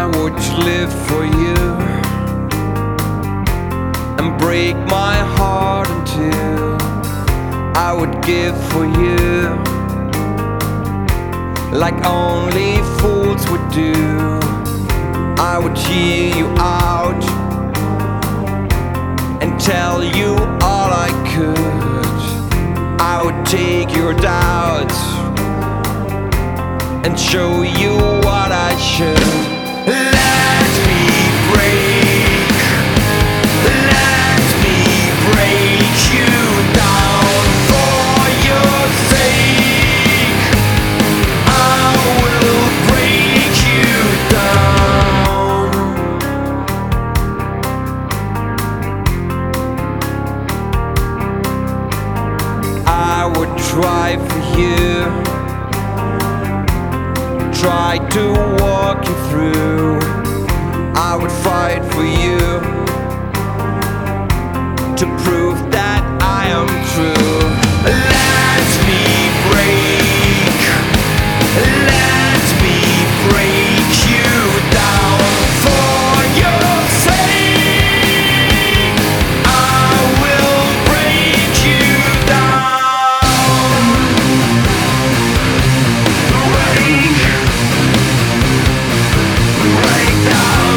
I would live for you and break my heart in two. I would give for you like only fools would do. I would hear you out and tell you all I could. I would take your doubts and show you what I should. Let me break, let me break you down for your sake. I will break you down. I would try for you, try to walk you through. I would fight for you to prove that I am true. Let me break, let me break you down for your sake. I will break you down. Break down,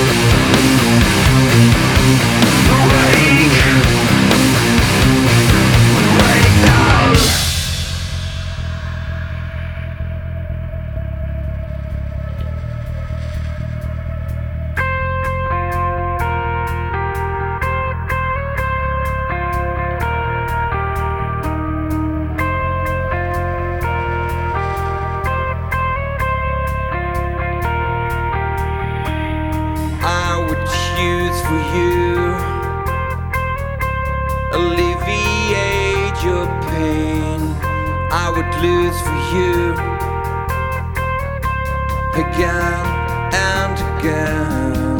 break down. I would choose for you, alleviate your pain. I would lose for you again and again.